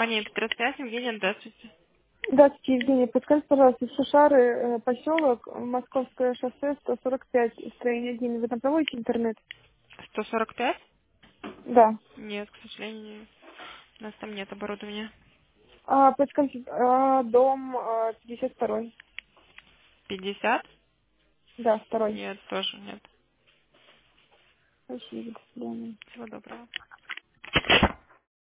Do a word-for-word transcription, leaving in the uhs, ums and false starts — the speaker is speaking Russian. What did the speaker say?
Компания Петросвязь, Евгения, здравствуйте. Здравствуйте, Евгений. Подскажите, пожалуйста, Шушары, э, поселок, Московское шоссе, сто сорок пять, строение один. Вы там проводите интернет? сто сорок пять? Да. Нет, к сожалению, у нас там нет оборудования. А, подскажите, а, дом а, пятьдесят второй. пятьдесят? Да, второй. Нет, тоже нет. Спасибо, до свидания. Всего доброго.